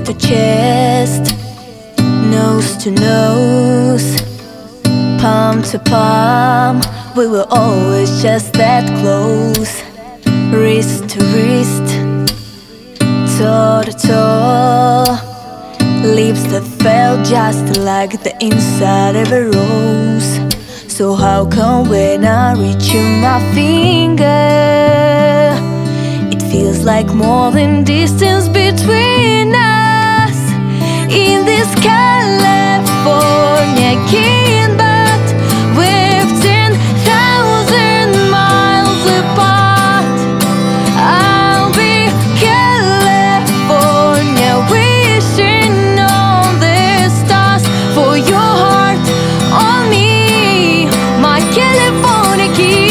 to chest, nose to nose, palm to palm. We were always just that close, wrist to wrist, toe to toe, lips that felt just like the inside of a rose. So how come when I reach you my finger, it feels like more than distance between us? In this California king, but we're 10,000 miles apart. I'll be California, wishing on the stars for your heart on me, my California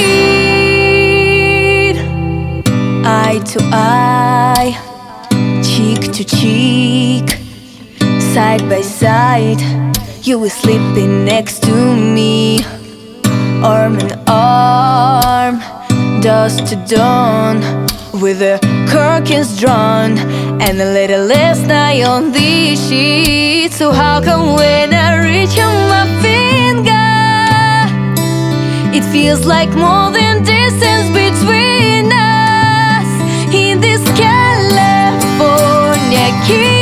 kid. Eye to eye, cheek to cheek, side by side, you were sleeping next to me, arm in arm, dusk to dawn, with the curtains drawn and a little less night on the sheet. So how come when I reach on my finger, it feels like more than distance between us? In this California key,